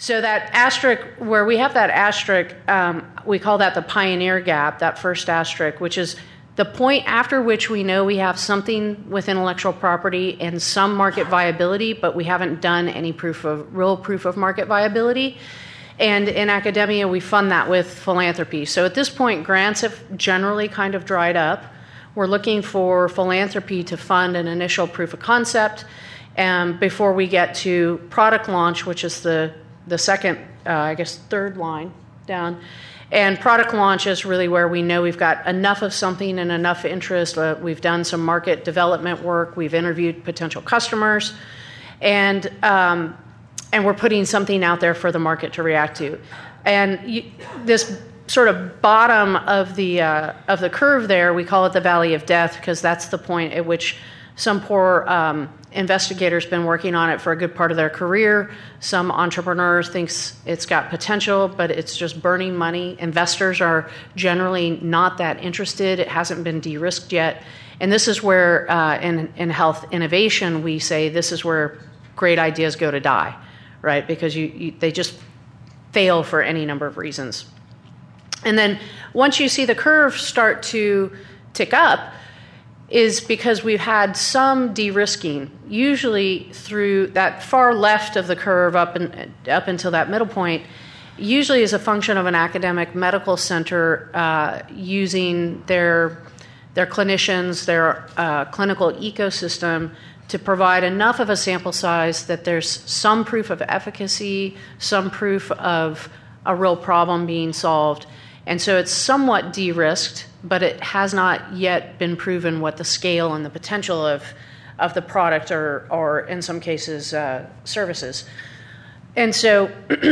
So that asterisk, where we have that asterisk, we call that the pioneer gap, that first asterisk, which is the point after which we know we have something with intellectual property and some market viability, but we haven't done any real proof of market viability. And in academia, we fund that with philanthropy. So at this point, grants have generally kind of dried up. We're looking for philanthropy to fund an initial proof of concept before we get to product launch, which is the second, third line down. And product launch is really where we know we've got enough of something and enough interest. We've done some market development work. We've interviewed potential customers. And we're putting something out there for the market to react to. And this sort of bottom of the curve there, we call it the valley of death, because that's the point at which some poor investigator's been working on it for a good part of their career. Some entrepreneur thinks it's got potential, but it's just burning money. Investors are generally not that interested. It hasn't been de-risked yet. And this is where, in health innovation, we say this is where great ideas go to die, right? Because they just fail for any number of reasons. And then once you see the curve start to tick up, is because we've had some de-risking, usually through that far left of the curve up until that middle point, usually as a function of an academic medical center using their clinicians, their clinical ecosystem to provide enough of a sample size that there's some proof of efficacy, some proof of a real problem being solved. And so it's somewhat de-risked, but it has not yet been proven what the scale and the potential of the product or in some cases, services. And so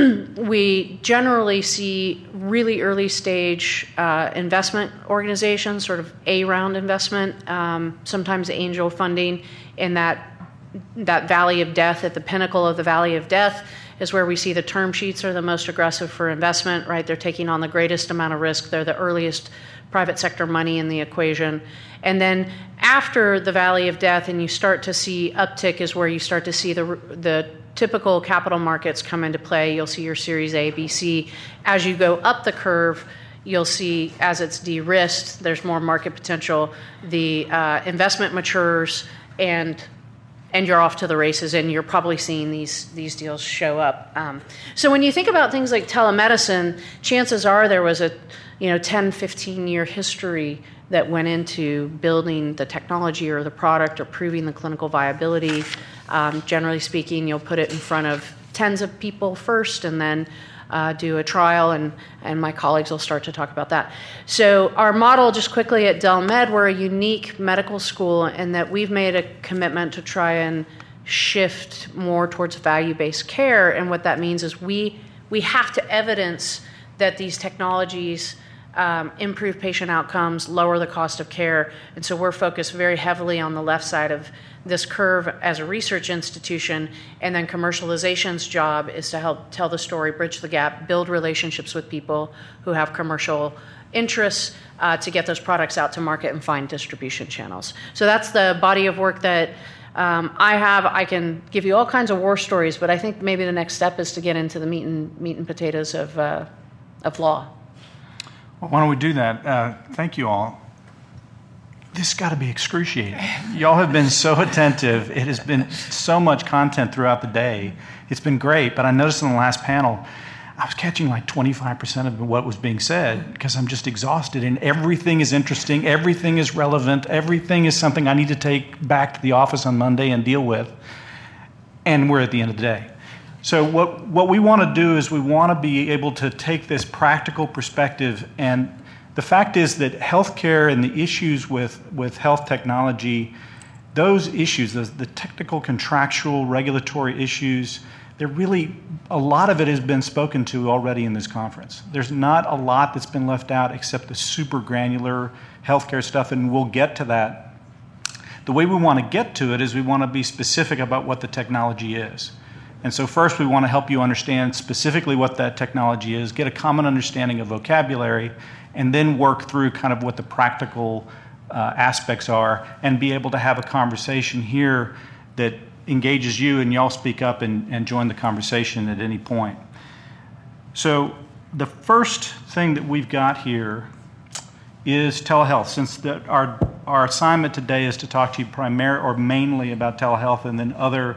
we generally see really early stage investment organizations, sort of A-round investment, sometimes angel funding in that valley of death, at the pinnacle of the valley of death, is where we see the term sheets are the most aggressive for investment, right? They're taking on the greatest amount of risk. They're the earliest private sector money in the equation. And then after the valley of death and you start to see uptick is where you start to see the typical capital markets come into play. You'll see your Series A, B, C. As you go up the curve, you'll see as it's de-risked, there's more market potential. The investment matures and you're off to the races, and you're probably seeing these deals show up. So when you think about things like telemedicine, chances are there was a 10, 15-year history that went into building the technology or the product or proving the clinical viability. Generally speaking, you'll put it in front of tens of people first and then do a trial, and my colleagues will start to talk about that. So our model, just quickly at Del Med, we're a unique medical school in that we've made a commitment to try and shift more towards value-based care, and what that means is we have to evidence that these technologies improve patient outcomes, lower the cost of care, and so we're focused very heavily on the left side of this curve as a research institution, and then commercialization's job is to help tell the story, bridge the gap, build relationships with people who have commercial interests to get those products out to market and find distribution channels. So that's the body of work that I have. I can give you all kinds of war stories, but I think maybe the next step is to get into the meat and potatoes of law. Well, why don't we do that? Thank you all. This has got to be excruciating. Y'all have been so attentive. It has been so much content throughout the day. It's been great, but I noticed in the last panel, I was catching like 25% of what was being said because I'm just exhausted, and everything is interesting, everything is relevant, everything is something I need to take back to the office on Monday and deal with, and we're at the end of the day. So what we want to do is we want to be able to take this practical perspective, and the fact is that healthcare and the issues with health technology, those issues, the technical, contractual, regulatory issues, they're really, a lot of it has been spoken to already in this conference. There's not a lot that's been left out except the super granular healthcare stuff, and we'll get to that. The way we want to get to it is we want to be specific about what the technology is. And so first we want to help you understand specifically what that technology is, get a common understanding of vocabulary, and then work through kind of what the practical aspects are and be able to have a conversation here that engages you, and y'all speak up and join the conversation at any point. So the first thing that we've got here is telehealth. Since our assignment today is to talk to you mainly about telehealth and then other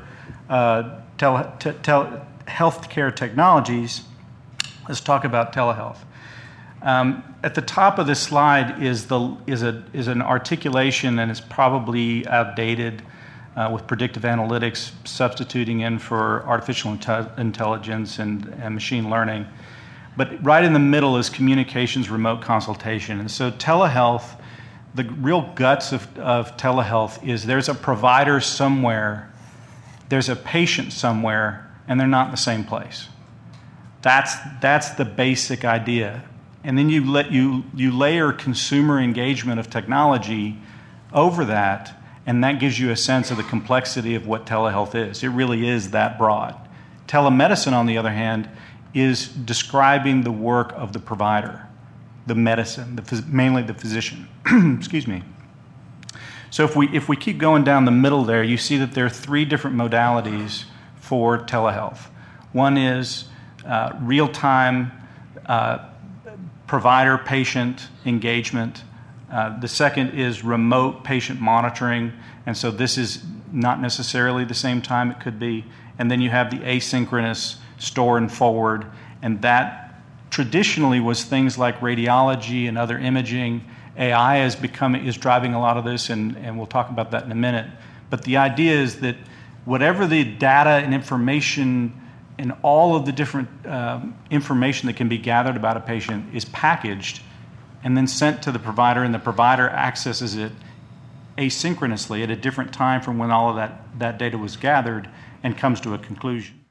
healthcare technologies, let's talk about telehealth. At the top of this slide is an articulation, and it's probably outdated with predictive analytics substituting in for artificial intelligence and machine learning. But right in the middle is communications remote consultation. And so telehealth, the real guts of telehealth is there's a provider somewhere, there's a patient somewhere, and they're not in the same place. That's the basic idea. And then you layer consumer engagement of technology over that, and that gives you a sense of the complexity of what telehealth is. It really is that broad. Telemedicine, on the other hand, is describing the work of the provider, the medicine, mainly the physician. Excuse me. So if we keep going down the middle there, you see that there are three different modalities for telehealth. One is real-time provider-patient engagement. The second is remote patient monitoring, and so this is not necessarily the same time, it could be. And then you have the asynchronous store and forward, and that traditionally was things like radiology and other imaging. AI is driving a lot of this, and we'll talk about that in a minute. But the idea is that whatever the data and information and all of the different information that can be gathered about a patient is packaged and then sent to the provider, and the provider accesses it asynchronously at a different time from when all of that data was gathered and comes to a conclusion.